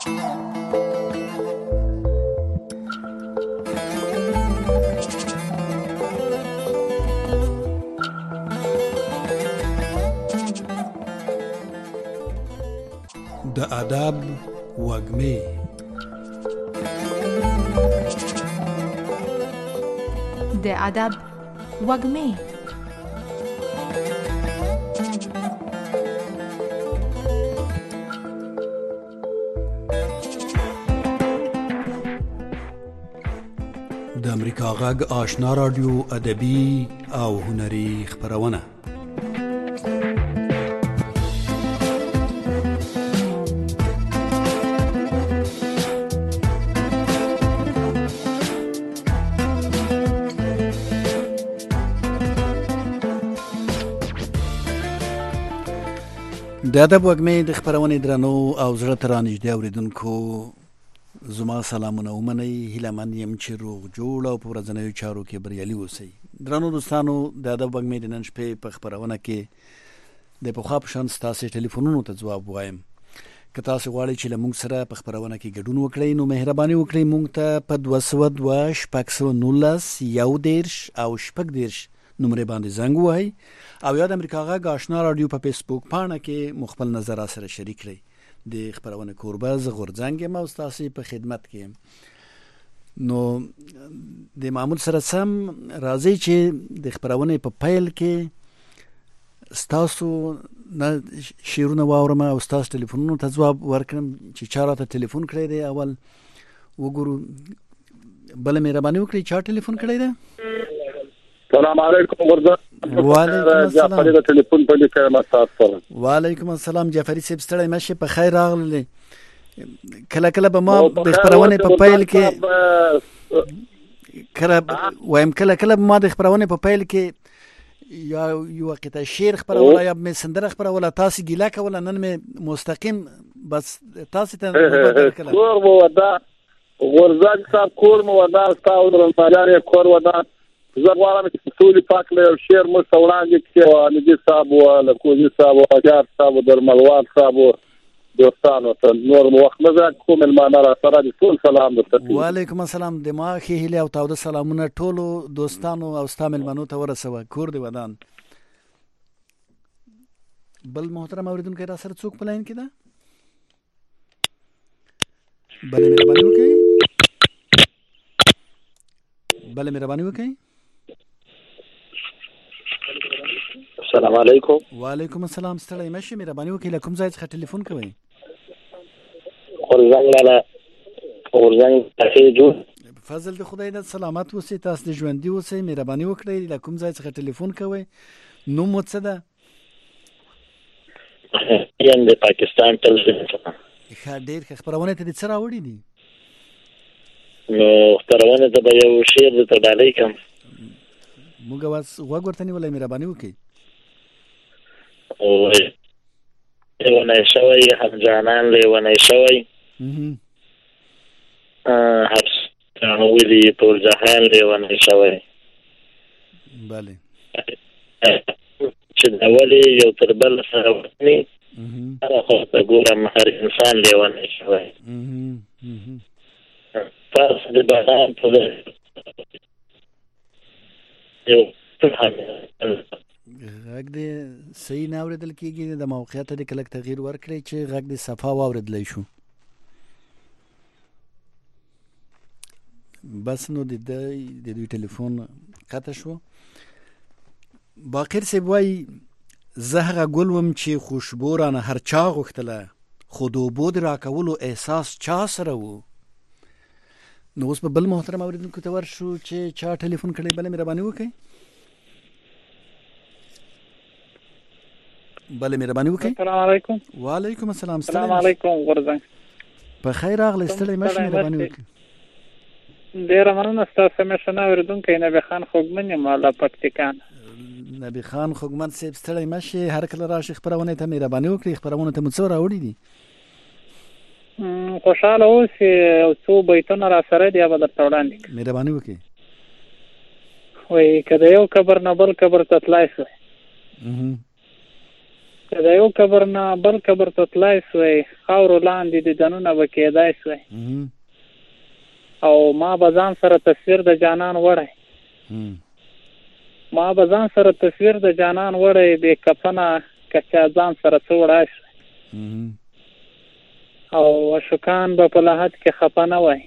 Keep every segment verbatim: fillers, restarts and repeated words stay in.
د ادب وږمې د ادب وږمې د امریکا غږ آشنا رادیو ادبي او هنري خپرونه. د ادب وږمې د خپرونې درنو او زړه ته رانږدې اورېدونکو زما سلامونه ومنئ. هیله من یم چې روغ جوړ او په ورځنیو چارو کې بریالي اوسئ. درنو دوستانو، د ادب وږمې د نن شپې په خپرونه کې د پخوا په شان ستاسې ټلیفونونو ته ځواب وایم. که تاسو غواړئ چې له موږ سره په خپرونه کې ګډون وکړئ، نو مهرباني وکړئ موږ ته په دوه سوه دوه شپږ سوه نولس یو دېرش او شپږ دېرش نمرې باندې زنګ ووهئ، او یا د امریکا غږ آشنا رادیو په فیسبوک پاڼه کې مو خپل نظر سره شریک کړئ. د خپرونه کوربه زه غورځنګ یم او ستاسې په خدمت کې یم. نو د معمول سره سم راځئ چې د خپرونې په پیل کې ستاسو نه شعرونه واورم او ستاسو ټلیفونونو ته ځواب ورکړم چې چا راته ټلیفون کړی دی. اول وګورو. بله مهرباني وکړئ، چا ټلیفون کړی دی؟ السلام علیکم ورځه. وعلیکم السلام. جعفری د ټلیفون په لیکه ما تاسو سره. وعلیکم السلام جعفری صاحب، ستړی مشه، په خیر راغلی. کله کله به ما د خپرونې په پیل کې کله وایم کله کله به ما د خپرونې په پیل کې یا یو قطعه شعر خپروله یا مې سندره خپروله، تاسو ګیله کوله، نن مې مستقیم بس تاسو ته کور مو ودا ورځ صاحب کور مو ودا تاسو درنځاري کور ودا. زه غواړم چې ټولې پاک له شعر مو وړاندې کړي او نجیب صاحب او لکوزي صاحب او اجار صاحب او درملوان صاحب دوستانو ته نور مو وخت مزه کوم المانه را سره دي ټول سلام درته. وعلیکم السلام. د ما خې هیله او تاوده سلامونه ټولو دوستانو او ستا ملمنو ته ورسوه. کور دی ودان. بل محترم اوریدونکی را سره څوک په لاین کې ده؟ بله مهرباني وکړئ. بله مهرباني وکړئ. السلام علیکم. وعلیکم السلام. ستړی مشه، مهرباني وکړئ له کوم ځای څخه ټلیفون کوئ؟ غورځنګ لاله غورځنګ تاسو جوړ فضل د خدای د سلامت اوسئ، تاسو د ژوندي اوسئ. مهرباني وکړئ له کوم ځای څخه ټلیفون کوئ؟ نوم مو څه ده؟ یم د پاکستان ټلویزیون څخه. ښه، ډېر ښه. خپرونې ته دې څه راوړي دي؟ نو خپرونه ته به یو شعر درته ډالۍ کړم. موږ اوس غوږ ورته نیولی، مهرباني وکړئ. لیونی شوی هم جانان لیونی شوی حبس ولي ټول جهان لیونی شوی. بله چې د ولې یو تر بل سره وطني هره خواته ګورم هر انسان لیونی شوی. تاسو د باران په یو غږ دې صحیح نه اورېدل کېږي. د موقعیت دې کلک تغییر ورکړئ چې غږ دې صفا واورېدلی شو. بس نو د دوی ټلیفون قطع شو. باقر صاحب وایي زه هغه ګل وم چې خوشبو رانه هر چا غوښتله، خو د اوبو د راکولو احساس چا سره و. نو اوس به بل محترم اورېدونکو ته ورشو چې چا ټلیفون کړی. بله مهرباني وکړئ. بله مهرباني وکړئ. السلام علیکم. وعلیکم السلام. السلام علیکم غورځنګ. په خیر راغلی. ستړی مشه، مهرباني وکړئ. ډېره مننه. ستاسو همیشنه اورېدونکی نبي خان خوږمن یم له پکتیکان. نبي خان خوږمن صاحب ستړی مشه، هر کله راشي خپرونې ته مهرباني وکړئ. خپرونې ته مو څه راوړي دي؟ خوشحاله اوسئ. یو څو بیتونه را سره دي، به درته وړاندې کړم. مهرباني وکړئ. وایي که د یو قبر نه بل قبر ته تلای شوی، چې د یو قبر نه بل قبر ته تلای سوی، خاورو لاندې دیدنونه به کېدای سوی، او ما به ځان سره تصویر د جانان وړی ما به ځان سره تصویر د جانان وړی بې کفنه که چا ځان سره څه وړای سوی، او اشکان به په لحد کې خفه نه وای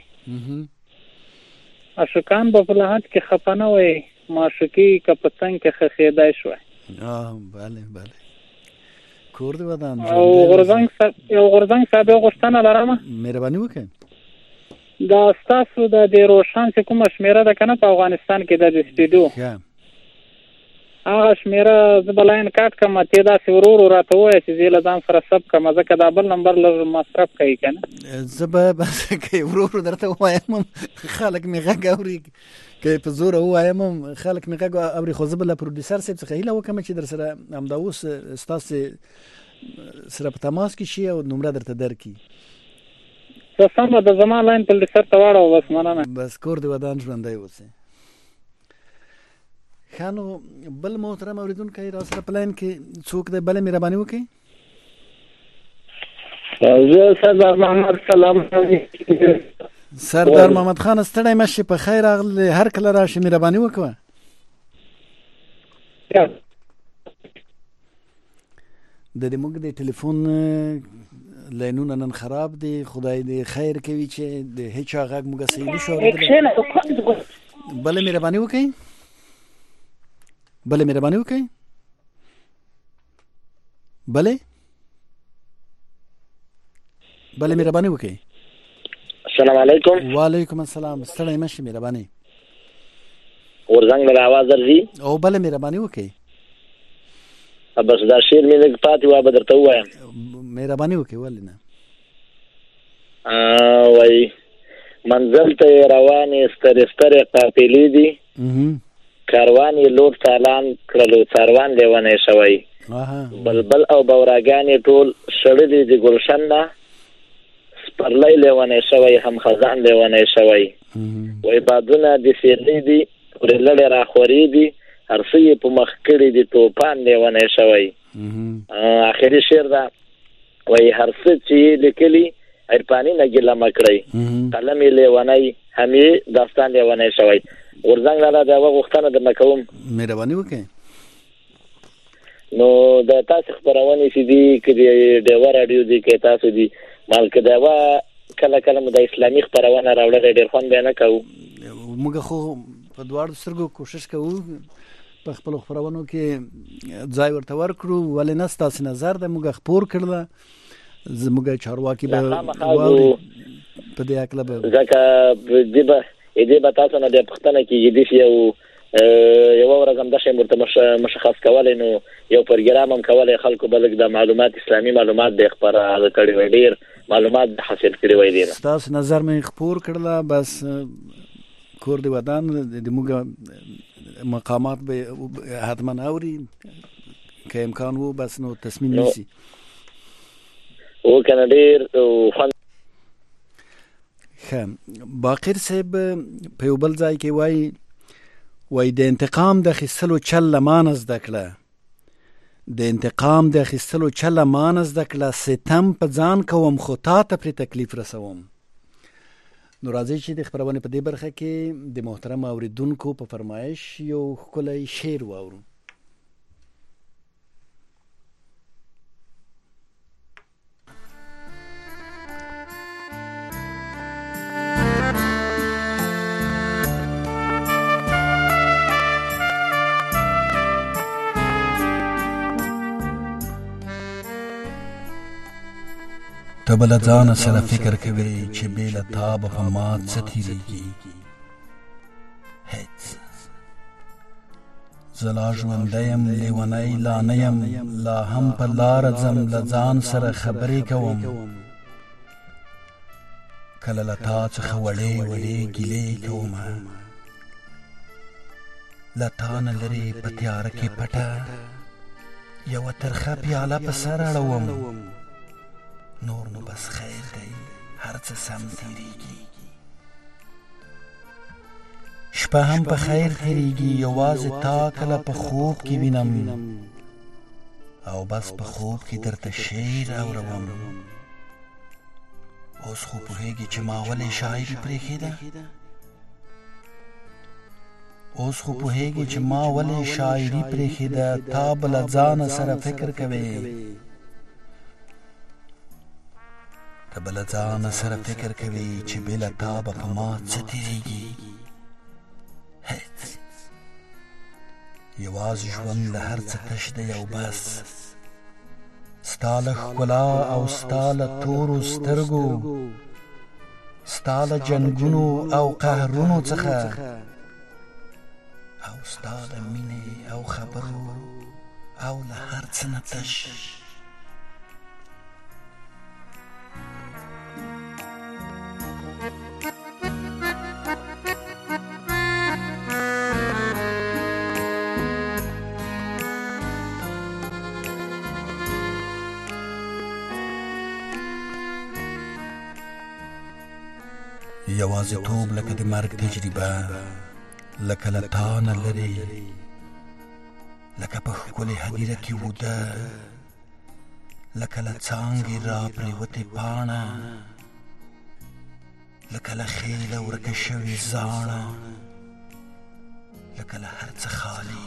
اشکان به په لحد کې خفه نه وای معشوقي که په څنګ کې خښېدای شوی. بله بله کور دې ودان. او غورځنګ صاحب یو غورځنګ صاحب یو غوښتنه لرمه، مهرباني وکړئ. دا ستاسو د دې روشن چې کومه شمېره ده که نه په افغانستان کې د د سپیډو هغه شمېره زه به لاین کاټ کړم، ته داسې ورو ورو راته ووایه چې زه له ځان سره ثبت کړم، ځکه دا بل نمبر لږ مصرف کوي که نه. زه به بس که ورو ورو درته ووایم خلک مې غږ اوري، که په زوره ووایم خلک مې غږ اوري، خو زه به له پروډیوسر صاحب څخه هیله وکړم چې در سره همدا اوس ستاسې سره په تماس کې شي او نمره درته درکړي. څه سمه ده، زما لاین پروډیوسر ته واړوه. بس مننه. بس کور دې ودان ژوندی اوسئ. ښه نو بل محترم اورېدونکی را سره په لاین کې څوک دی؟ بله مهرباني وکړئ. زه سردار محمد سلام سردار محمد خان ستړی مه شي، په خیر راغلی، هر کله راشي، مهرباني وکړه. د دې موږ د ټلیفون لاینونه نن خراب دي، خدای دې خیر کوي چې د هیچا غږ موږ صحیح نشو اورېدلی. بله مهرباني وکړئ. بله مهرباني وکړئ. بله بله مهرباني وکړئ. السلام علیکم. وعلیکم السلام. ستړی مه شي، مهرباني. غورځنګ له آواز درځي. او بله مهرباني وکړئ. بس دا شعر مې لږ پاتې وه، به درته ووایم. مهرباني وکړئ. ولې نه؟ وایي منزل ته یې روانې سترې سترې قافلې دي، کاروان یې لور تالان کړلو، څاروان لیونی شوی، بلبل او بوراګانې ټول شړلي د ګلشن نه، سپرلی لیونی شوی، هم خزان لیونی شوی، وایي بادونه د سیلۍ دي، پرې لړې راخورې دي، هر څه یې په مخ کړي دي، توپان لیونی شوی. آخري شعر ده، وایي هر څه چې یې لیکلي عرفاني نه ګیله مه کړئ، قلم یې لیونی، هم یې داستان لیونی شوی. غورځنګ لاله د یوه غوښتنه درنه کوم. مهرباني وکړئ. نو د تاسې خپرونې چې دي، که د ډیوه راډیو دي، که تاسو دي، مال که د یوه کله کله مو د اسلامي خپرونه راوړلی ډېر خوند بیا نه کوو. موږ خو په دواړو سترګو کوشش کوو په خپلو خپرونو کې ځای ورته ورکړو، ولې نه؟ ستاسې نظر ده موږ خپور کړله، زموږ چارواکي به واوري په دې هکله به، ځکه دې به دې به تاسو نه بیا پوښتنه کېږي، دې یو یوه ورځ همدا شی ورته مشخص کولی، نو یو پروګرام هم کولی، خلکو به لږ د معلومات اسلامي معلومات به یې خپاره کړي وی، ډېر معلومات به حاصل کړي وی. دی ستاسو نظر مې خپور کړله، بس کور دې ودان، د موږ مقامات به حتما اوري، که امکان وو بس نو تصمیم نیسي. او کنه ډېر خوند. ښه، باقر صاحب په یو بل ځای کې وایي وایي د انتقام د اخیستلو چل له ما نه زده کړه، د انتقام د اخیستلو چل له ما نه زده کړه، ستم په ځان کوم خو تا ته پرې تکلیف رسوم. نو راځئ چې د خپرونې په دې برخه کې د محترم اورېدونکو په فرمایش یو ښکلی شعر واورو. ته به له ځانه سره فکر کوې چې بې له تا به په ما څه تېرېږي، هېڅ. زه لا ژوندی یم، لیونی لا نه یم، لا هم په لاره ځم، له ځان سره خبرې کوم، کله له تا څخه وړې وړې ګیلې کومه، له تا نه لرې په تیاره کې پټه یوه ترخه پیاله په سر اړوم، نور نو بس خیر دی، هر څه سم تیریږي، شپه هم په خیر تیریږي، یوازې تا کله په خوب کې وینم، او بس په خوب کې درته شعر اورم. اوس خو پوهېږي چې ما ولې شاعري پرېښې ده؟ اوس خو پوهېږي چې ما ولې شاعري پرېښې ده؟ تا به له ځانه سره فکر کوې، ته به له ځانه سره فکر کوې چې بې له تا به په ما څه تېرېږي؟ هېڅ. یوازې ژوند له هر څه تش دی او بس ستا له ښکلا او ستا له تورو سترګو، ستا له جنګونو او قهرونو څخه، او ستا له مینې او خبرو او له هر څه نه تش. یوازیتوب لکه د مرګ تجربه، لکه له تا نه لرې، لکه په ښکلې هدیره کې وده، لکه له څانګې را پرېوتې پاڼه، لکه له خیله ورکه شوې زاڼه، لکه له هر څه خالي.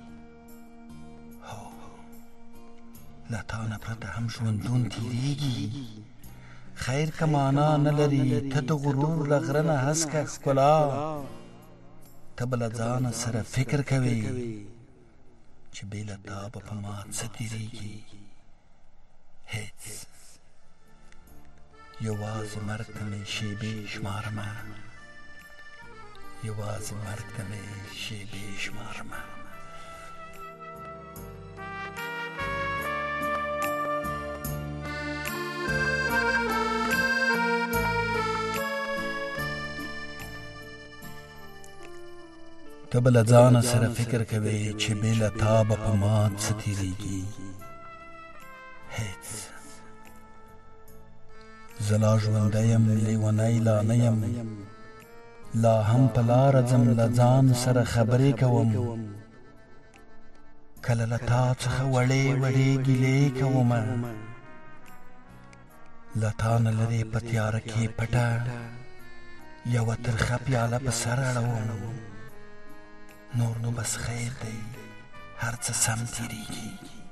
هو، له تا نه پرته هم ژوندون تېرېږي. خیر که معنا نه لري، ته د غرور له غره نه هسکه ښکلا، ته به له ځانه سره فکر کوې چې بې له تا به په ما څه تېرېږي؟ هېڅ. یوازې مرګ ته مې شېبې شمارمه، یوازې مرګ ته مې شېبې شمارمه. ته به له ځانه سره فکر کوې چې بې له تا به په ما څه تېرېږي؟ هېڅ. زه لا ژوندی یم، لیونی لا نه یم، لا هم په لاره ځم، له ځان سره خبرې کوم. کله له تا څخه وړې وړې ګیلې کومه، له تا نه لرې په تیاره کې پټه یوه ترخه پیاله په سر اړوم. نور نو بس خیر دی، هر څه سم تېرېږي.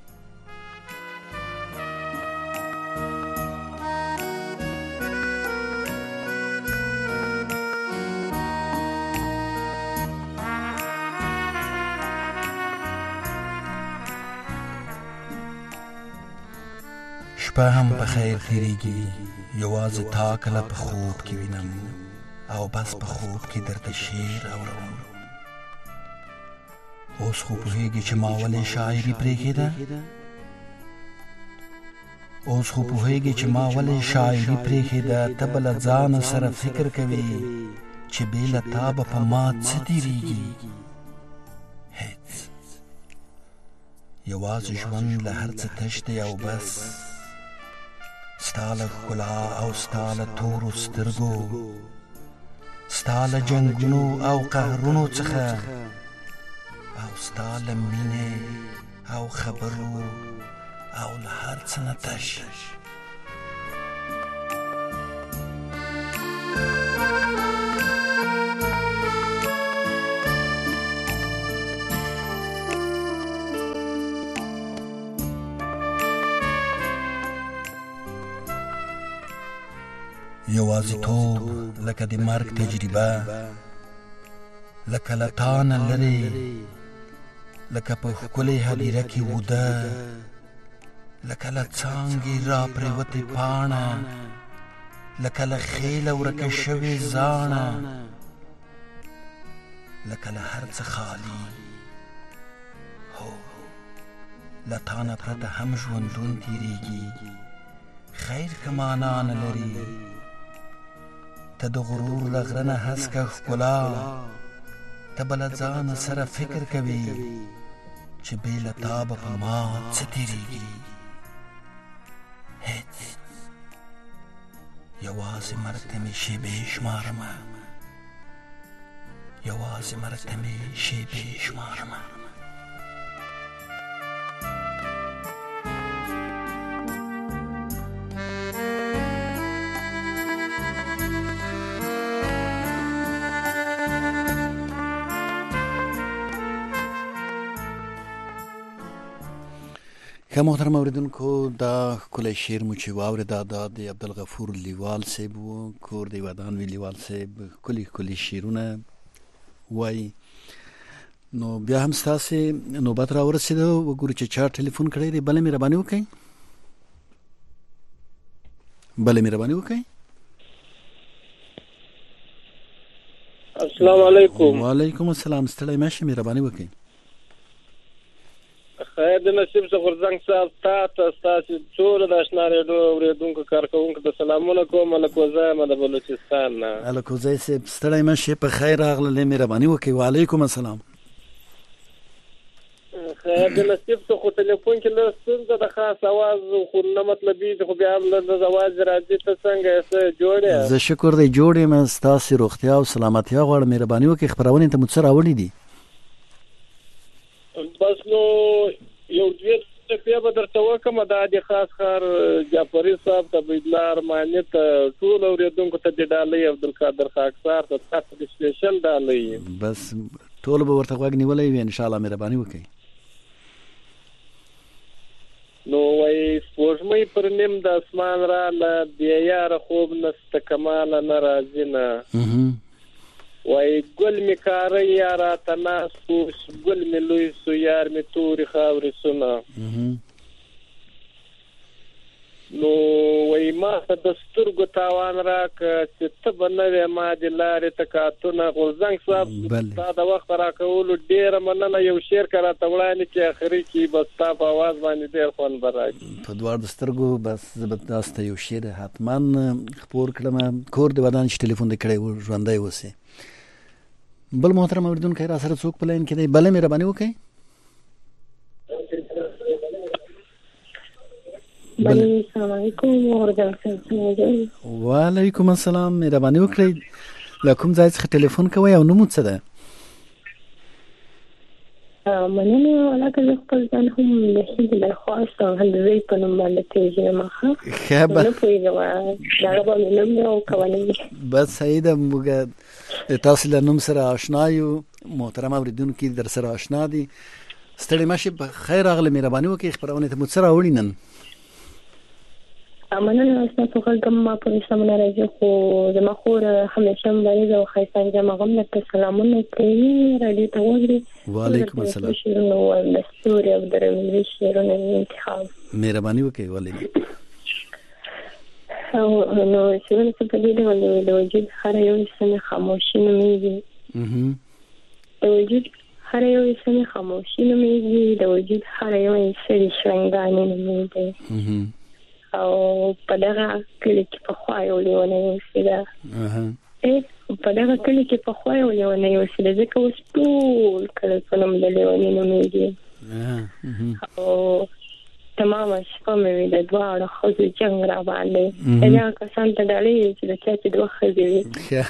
شپه هم په خیر تېرېږي، یوازې تا کله په خوب کې وینم، او بس په خوب کې درته شعر اورم. اوس خو پوهېږي چې ما ولې شاعري پرېښې ده؟ اوس خو پوهېږي چې ما ولې شاعري پرېښې ده؟ ته به له ځانه سره فکر کوې چې بې له تا به په ما څه تېرېږي؟ هېڅ. یوازې ژوند له هر څه تش دی او بس ستا له ښکلا او ستا له تورو سترګو، ستا له جنګونو او قهرونو څخه، او ستا له مینې او خبرو او له هر څه نه تش. یوازیتوب لکه د مرګ تجربه، لکه له تا نه لرې، لکه په ښکلې هدیره کې وده، لکه له څانګې را پرېوتې پاڼه، لکه له خیله ورکه شوې زاڼه، لکه له هر څه خالي. هو، له تا نه پرته هم ژوندون تېرېږي. خیر که معنا نه لري، ته د غرور له غره نه هسکه ښکلا، ته به له ځانه سره فکر کوې چې بې له تا به په ما څه تېرېږي؟ هېڅ. یوازې مرګ ته مې شېبې شمارمه، یوازې مرګ ته مې شېبې شمارمه. ښه محترم اوریدونکو دا ښکلی شعر مو چې واورېده دا د عبدالغفور لیوال صاحب و کور د ودان وی لیوال صاحب ښکلي ښکلي شعرونه وایي. نو بیا هم ستاسې نوبت را ورسېده وګورو چې چا ټلیفون کړی دی. بله مهرباني وکړئ بله مهرباني وکړئ. السلام علیکم. وعلیکم السلام. ستړی مه شئ مهرباني وکړئ. خیر د نصیب څخه غورځنګ صاحب تا ته ستاسې ټولو د اشنا ریډیو اورېدونکو کارکوونکو ته سلامونه کوم. ملک وزی یم د بلوچستان نه. ملک وزی صاحب ستړی مه شئ په خیر راغللی مهرباني وکړئ. وعلیکم السلام. خیر د نصیب څخه ټلیفون کې لږ ستونزه ده خاص اواز خو نه مطلبي خو بیا هم لږ اواز راځي. ته څنګه یې څه جوړ یې؟ زه شکر دی جوړ یم. ستاسې روغتیا او سلامتیا غواړم. مهرباني وکړئ خپرونې ته مو څه راوړي دي؟ بس نو یو دوې ټپې به درته وکړم. دا د خاص ښار جعفري صاحب ته عبیدالله ارماني ته ټولو اورېدونکو ته د ډالۍ عبدالقادر خاکسار ته تاسو د سپېشل ډالۍ بس ټولو به ورته غوږ نیولی وي انشاءالله. مهرباني وکړئ. نو وایي سپوږمۍ پر نیم د اسمان راله بې یاره خوب نسته کماله نه راځي نه. وایي ګل مې کاره یا راته ناست و ګل مې لوی سو یار مې تورې خاورې سونه. نو وایي ما ته د سترګو تاوان راکړه چې ته به نه وې ما د لارې تکاتونه. غورځنګ صاحب ستا د وخت راکولو ډېره مننه. یو شعر که راته وړاندې کړې اخري کې بس ستا په اواز باندې ډېر خوند به راکړي په دواړو سترګو. بس زه به تاسو ته یو شعر حتما خپور کړم. کور د ودان چې ټلیفون دې کړی و ژوندی اوسې. بل محترم اوریدونکی را سره څوک په لاین کې دی؟ بله مهرباني وکړئ. السلام علیکم. وعلیکم السلام. مهرباني وکړئ له کوم ځای څخه ټلیفون کوئ او نوم مو څه ده؟ مننه علاقه زه خپل ځان هم د هند درخواست او هندوی په نوم باندې پېژنم. ښه به نه پوهېږم دغه به مې نوم دی او کولی بس صحیح ده. موږ تاسو له نوم سره آشنا یو. محترم اوریدونکي در سره آشنا دي. ستړي مه شئ په خیر راغلئ. مهرباني وکړئ خپرونې ته مو څه راوړي نن؟ مننه ستاسو غږ ما په سمونه راځي خو زما خور همیشه مبارزه او ښایسته انجام هم درته سلامونه کوي. راډیو ته واوري. وعلیکم السلام. شعرونه وایم د ستوري او د رمزي شعرونه انتخاب. مهرباني وکړئ. ولې نو شعرونه څه په دې ډول د وجود هره یو سمې خاموشي نومېږي. د وجود هره یو سمې خاموشي نومېږي. د وجود هره یو سړي شرنګانې نومېږي. او په دغه کلي کې پخوا یو لیونی اوسېده. په دغه کلي کې پخوا یو لیونی اوسېده ځکه اوس ټول کلی په نوم د لیوني نومېږي. او تمامه شپه مې وي د دواړو ښځو جنګ را باندې. هغه کسان ته ډالۍ وي چې د چا چې دوه ښځې وي.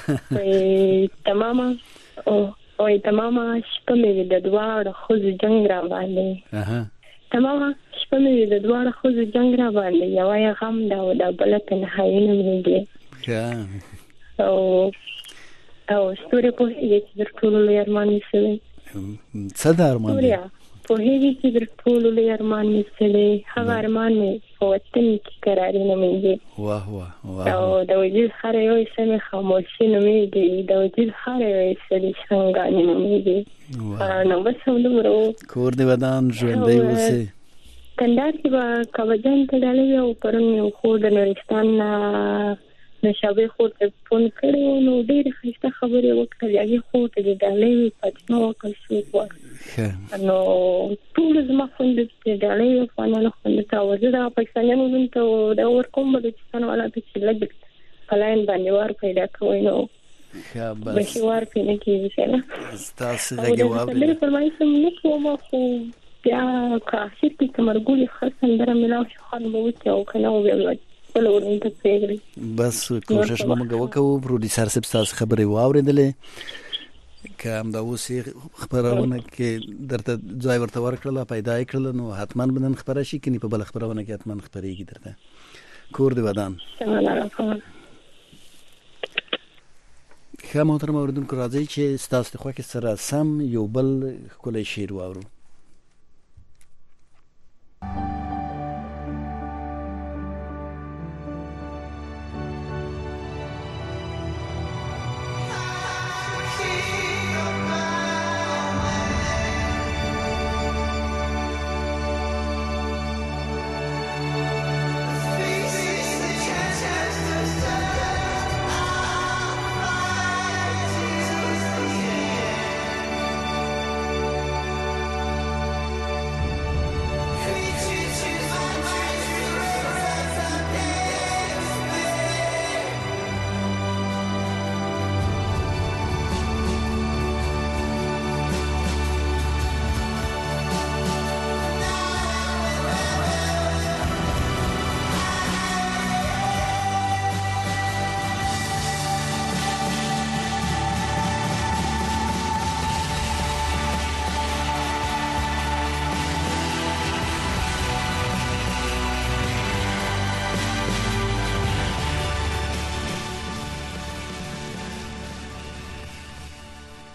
تمامه وایي تمامه شپه مې وي د دواړو ښځو جنګ را باندې. تمامه شپه مې د دواړو ښځو جنګ را باندې. یوه یې غم ده او د بله تنهایي نومېږي. او او ستوري پوهېږي چې تر ټولو لوی ارمان مې څه دی؟ څه ده ارمان دی؟ پوهېږي چې تر ټولو لوی ارمان مې څه دی؟ هغه ارمان مې په وطن کې کراري نومېږي. واه واه واه. او د وجود هره یو حصه مې خاموشي نومېږي. د وجود هره یو حصه مې شرنګانې نومېږي. نو بس همدومره و. کور دې ودان ژوندی اوسې. کندهار کې به کابجان ته ډالۍ وي. او پرون یو خور د نورستان نه نشابې خور ته فون کړی و نو ډېرې ښایسته خبرې وکړلې. هغې خور ته دې ډالۍ وي فاطمه وکړ څوک وه. نو ټولو زما خویندو ته ډالۍ وي افغانانو خویندو ته. او زه دغه پاکستانیانو نوم ته دغه ورکوم بلوچستان والا ته چې لږ په لاین باندې وار پیدا کوئ نو بشي وار پې نه کېږي که نه. ستاسې غږ یې واورېده. سندرې فرمایش هم نه کوم خو بیا که آخر کې ثمرګلې ښه سندره میلاو شي خوند به وکړي او که نه و بیا خپله ورته پرېږدئ. بس کوشش به موږ وکوو. پروډیوسر صاحب ستاسې خبرې واورېدلې. که همدا اوس یې خپرونه کې درته ځای ورته ورکړله پیدا یې کړله نو حتما به نن خپره شي. کنې په بله خپرونه کې حتما خپرېږي درته. کور دې ودان. ښه محترم اوریدونکو راځئ چې ستاسو د خوښې سره سم یو بل ښکلی شعر واورو.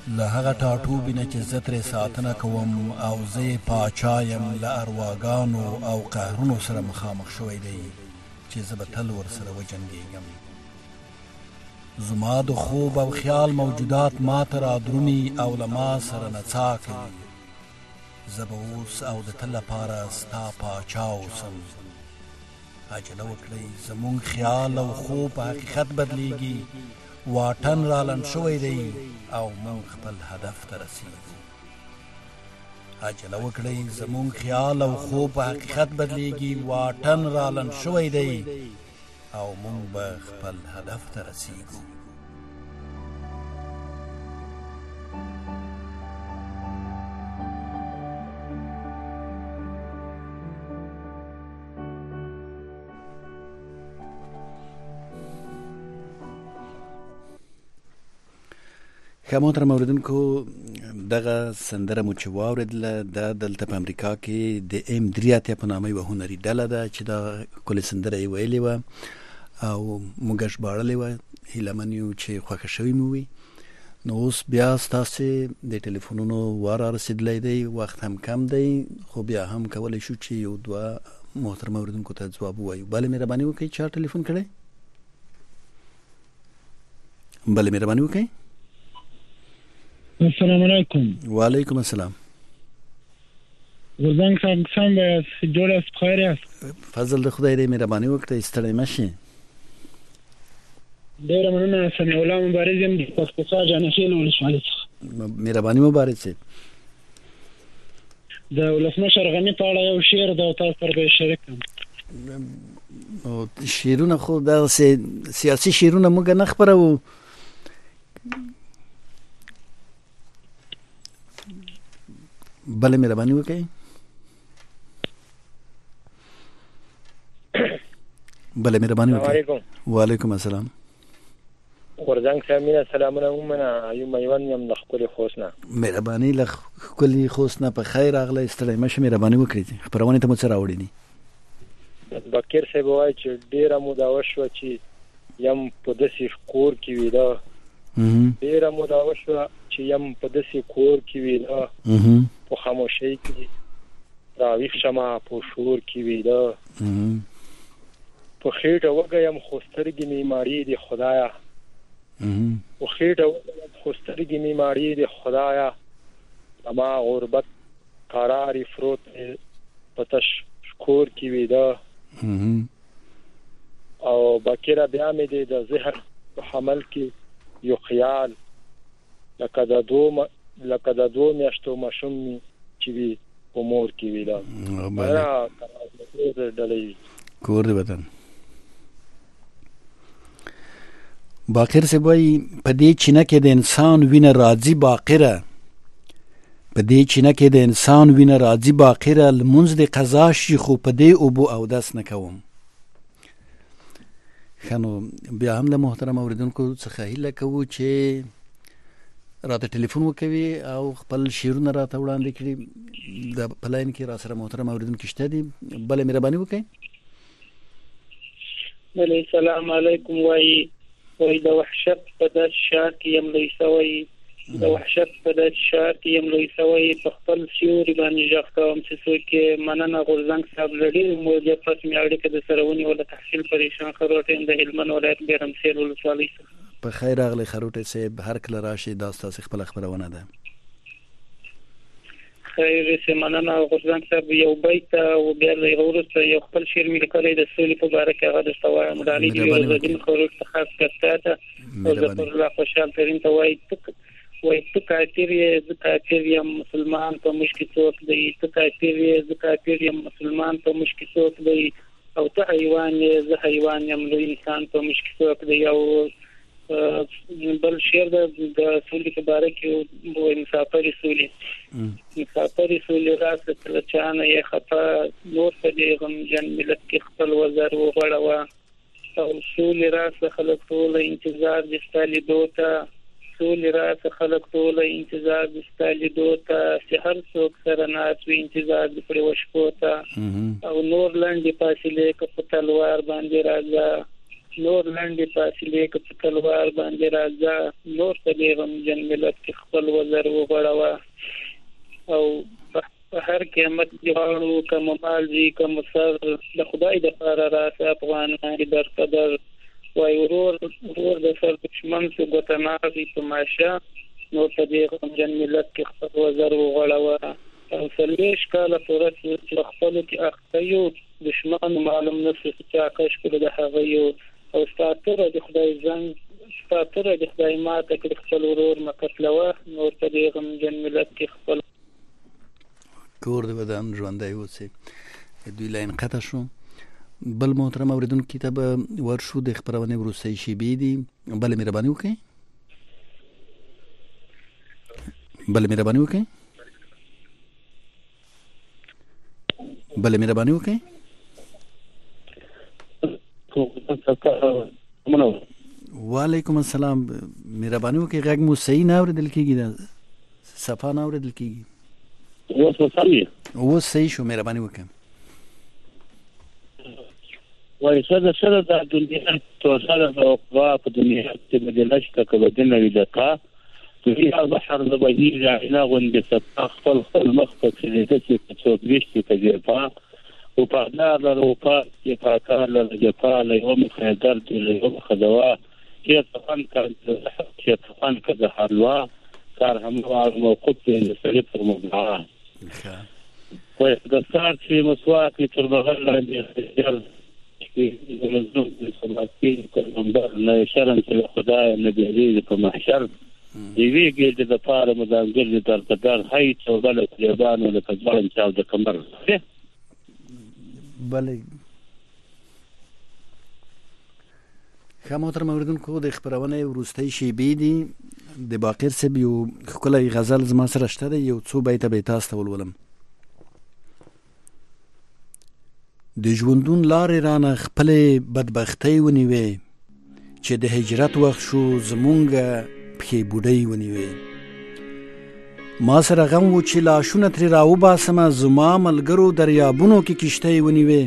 له هغه ټاټوبي نه چې زه ترې ساتنه کوم او زه یې پاچا یم له ارواګانو او قهرونو سره مخامخ شوی دی چې زه به تل ورسره وجنګېږم. زما د خوب او خیال موجودات ما ته رادرومي او له ما سره نڅا کوي. زه به اوس او د تل لپاره ستا پاچا اوسم. عجله وکړئ، زمونږ خیال او خوب په حقیقت بدلیږي. واټن را لنډ شوی دی او مونږ خپل هدف ته رسیږو. عجله وکړئ، زمونږ خیال او خوب په حقیقت بدلیږي. واټن را لنډ شوی دی او مونږ به خپل هدف ته رسیږو. ښه محترم اوریدونکو، دغه سندره مو چې واورېدله دا دلته په امریکا کې د ایم درې اتیا په نامه یوه هنري ډله ده چې دا ښکلې سندره یې ویلې وه او موږ یې ژباړلې وه. هیله من یو چې خوښه شوې مو وي. نو اوس بیا ستاسې د ټلیفونونو وار را رسېدلی دی، وخت هم کم دی، خو بیا هم کولی شو چې یو دوه محترم اوریدونکو ته ځواب ووایو. بله مهرباني وکړئ، چا ټلیفون کړی؟ بله مهرباني وکړئ. السلام علیکم. وعلیکم السلام. غورځنګ صاحب څنګه یاست؟ جوړ یاست؟ بخیر یاست؟ فضل د خدای دی، مهرباني وکړئ، ستړی مه شئ. ډېره مننه. سمیع الله مبارز یم د پسپسا جانخیل ولسوالۍ څخه. مهرباني مبارز صاحب. د ولسمشر غني په اړه یو شعر د تاسو سره به شریک کړم. شعرونه خو دغسې سیاسي شعرونه موږ نه خپروو. بله مهرباني وکړئ. بله مهرباني وکړئ. وعلیکم السلام. غورځنګ صاحب مینه سلامونه ومنه. ایوب میوند یم د ښکلي خوست نه. مهرباني له ښکلي خوست نه په خیر راغلی، ستړی مه شئ، مهرباني وکړئ. خپرونې ته مو څه راوړي دي؟ بکیر صاحب وایي چې ډېره موده وشوه چې یم په داسې کور کې ویده، ډېره موده وشوه چې یم په داسې کور کې ویده، په خاموشۍ کې راویښ شمه، په شور کې ویده، په خېټه وږی یم خو سترګې مې ماړې دي خدایه، په خېټه وږی یم خو سترګې مې ماړې دي خدایه، زما غربت قرارې فروت په تش کور کې ویده. او بکیره بیا مې دی د ذهن په حمل کې یو خیال، لکه د دوه لکه د دوه میاشتو ماشوم مې چې وي په مور کې ویده. کور د وطن. باقر صاحب وایي په دې چینه کې د انسان وینه راځي باقره، په دې چینه کې د انسان وینه راځي باقره، لمونځ د قضا شي خو په دې اوبو اودس نه کوم. ښه نو بیا هم له محترم اوریدونکو څخه هیله کوو چې راته ټلیفون وکوي او خپل شعرونه راته وړاندې کړي. د په لاین کې را سره محترم اوریدونکي شته دي. بله مهرباني وکړئ. بله سلام علیکم. وایي وایي د وحشت په داسې ښار کې یم لوی سوی، د وحشت په داسې ښار کې یم لوی سوی، په خپل سیوري باندې غږ کوم چې څوک یې مننه. غورځنګ صاحب له ډېرې مودې پس مې اړیکه د سره ونیوله. تحصیل پریشان خروټ یم د هلمند ولایت بیرمسیر ولسوالۍ څخه. په خیر راغلی خروټی صاحب، هر کله راشي دا ستاسې خپله خپرونه ده. خیر سه مننه غورځنګ صاحب. یو بیت او بیا له هغه وروسته یو خپل شعر مې لیکلی د سولې په باره کې، هغه درته وایم. ډالۍ د یوازدین خروټ ته خاص کرتا ته او ظفر الله خوشحال ترین ته وایي وایي ته کافر یې، زه کافر یم، مسلمان په موږ کې څوک دی؟ ته کافر یې، زه کافر یم، مسلمان په موږ کې څوک دی؟ او ته حیوان یې، زه حیوان یم، لوی انسان په موږ کې څوک دی؟ او بل شعر د سولې په باره کې وایي مسافرې سولې، مسافرې سولې راسه کله چانه یې خفه، نور په دې غمجن ملت کې خپل وزر وغوړوه، او سولې راسه خلک ټوله انتظار د ستا لیدو ته، سولې راسه خلک ټوله انتظار د ستا لیدو ته، چې هر څوک سره ناست وي انتظار د پرې وشکو ته، او نور لنډې فاصلې که په تلوار باندې راځه، نور لنډې فاصلې که په تلوار باندې راځه نور ته دې غمجن ملت کې خپل وزر وغوړوه او په هر قیمت جوړو کوم مال دي کوم سر د خدای د لپاره راسه افغانان در قدر وای ورور ورور د سر دشمن څخه ګوتناغي تماشا نور ته دې غمجن ملت کې خپل وزر وغوړوه او سلیش کاله پورت چې خپل کې اخته یو دشمن معلوم نشي چې آکاش کړه د هغه یو او ستاتره د خدای زنګ ستاتره د خدای ماته کړ خپل ورور مکتلوه نور ته دې غمجن ملت کې خپل کور د بدن ژوندۍ اوسې دوی لاین قطع شو بل محترم اوریدونکو ته به ورشو د خبرونه وروستۍ شیبې دي بل مهرباني وکړئ بل مهرباني وکړئ بل مهرباني وکړئ وعلیکم السلام مهرباني وکړئ غږ مو صحیح نه اورېدل کېږي دا صفا نه اورېدل کېږي اوس وصلي اوس صحیح شو مهرباني وکړئ وای سره سره د دنیا تو سره د اقوا په دنیا کې بدلش کا کله د نوې دقه دنیا بحر د بهیر عینا غوند ستخ خپل خپل مخ په دې چې څو ویشتي تجربه او په دغه اروپا کې فاکار له جپا له یوم خیدر له یوم خدوا کې طبعا کې طبعا کده حلوا کار هم موقوف دي سره پر موضوع وای د سار چې مسواک تر بغل لاندې کې منظم د سماعتي کومبر نه شرم ته خدای نبی علی په محشر دی ویګه د پاره مدانګر د تر قدر هي څو بل طالبانو له کډوال چاو د کمر بله ښه محترم اوریدونکو د خبرونه وروستۍ شیبې دي د باقر صاحب یو ښکلی غزل زما سره شته دی یو څو بیته به تاسو ته ولولم د ژوندون لارې رانه خپلې بدبختۍ ونیوې چې د هجرت وخت شو زمونږ پښې بوډۍ ونیوې ما سره غم و چې لاشونه ترې راوباسمه زما ملګرو دریابونو کې کشتۍ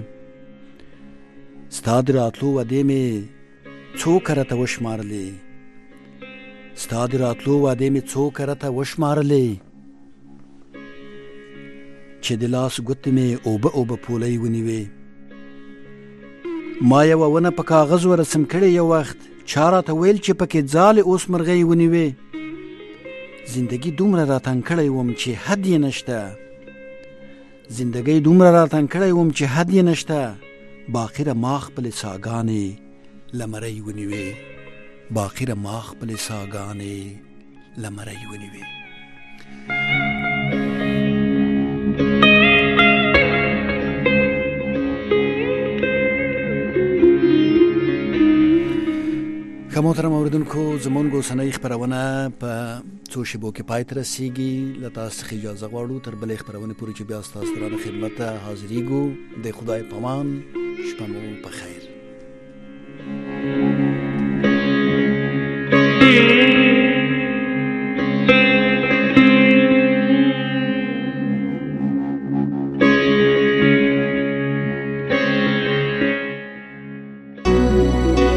ونیوې ستا د راتلو وعدې مې څو کرته وشمارلې ستا د راتلو وعدې مې څو کرته وشمارلې چې د لاس ګوتې مې اوبه اوبه پولۍ ونیوې ما یوه ونه په کاغذ ورسم کړې یو وخت چا راته ویل چې پکې ځالې اوس مرغۍ ونیوې زندگی دومره راتنګ کړی وم چې حد یې نشته زندگی دومره راتنګ کړی وم چې حد یې نشته باخره ما خپلې ساګانې لمرۍ ونیوې باخره ما خپلې ساګانې لمرۍ ونیوې ښه محترم اوریدونکو زمونږ اوسنۍ خپرونه په څو شیبو کې پای ته رسیږي له تاسو څخه اجازه غواړو تر بلې خپرونې پورې چې بیا ستاسو درانه خدمت ته حاضرېږو د خدای په امان شپه مو په خیر